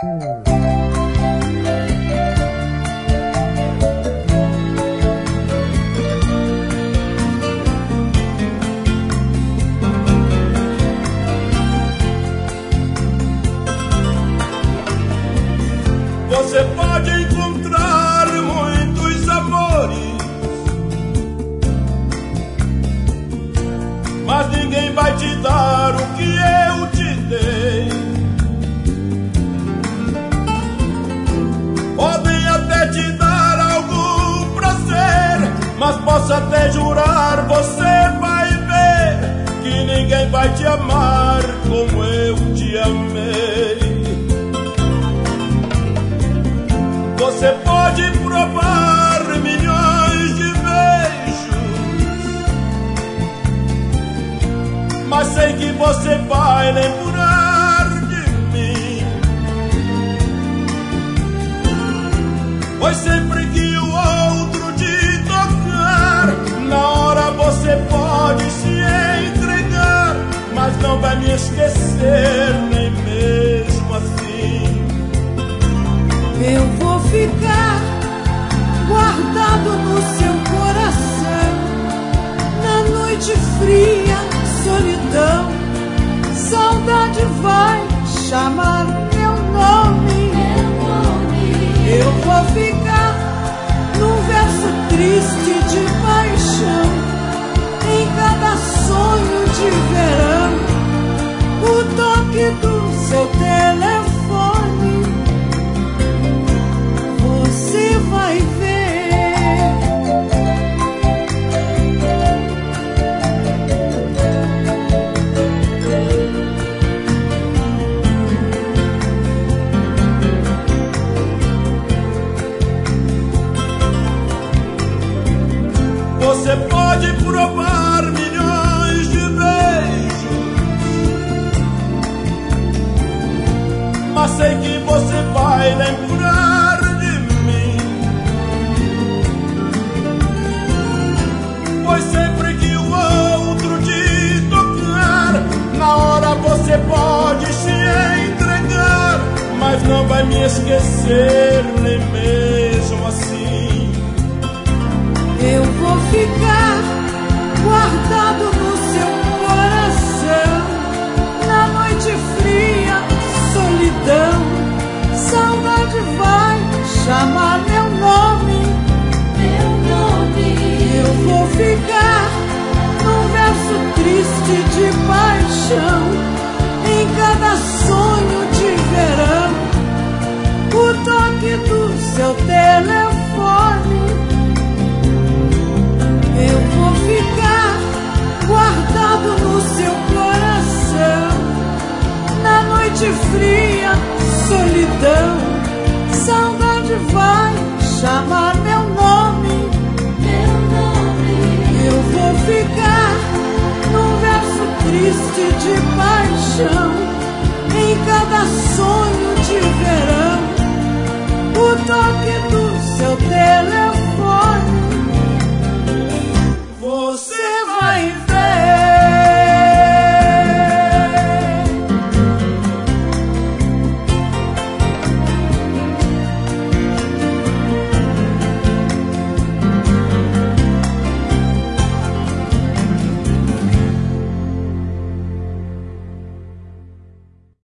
Você pode encontrar muitos amores, mas ninguém vai te dar o que eu te dei. Podem até te dar algum prazer, mas posso até jurar, você vai ver que ninguém vai te amar como eu te amei. Você pode provar milhões de beijos, mas sei que você vai lembrar de mim. Pois sempre que o outro te tocar, na hora você pode se entregar, mas não vai me esquecer nem mesmo assim. Eu vou ficar guardado no seu coração, na noite fria, solidão. Saudade vai chamar meu nome. Eu vou ficar num verso triste de paixão, em cada sonho de verão, o toque do seu telefone. Você vai ver. Você pode provar milhões de beijos, mas sei que você vai lembrar de mim. Pois sempre que o outro te tocar, na hora você pode se entregar, mas não vai me esquecer nem mesmo assim. Eu vou ficar guardado no seu coração, na noite fria, solidão. Saudade vai chamar meu nome. Eu vou ficar num verso triste de paixão, em cada sonho de verão, o toque do seu telefone. Eu vou ficar guardado no seu coração, na noite fria, solidão. Saudade vai chamar meu nome. Eu vou ficar num verso triste de paixão, em cada sonho de verão, o toque do seu telefone.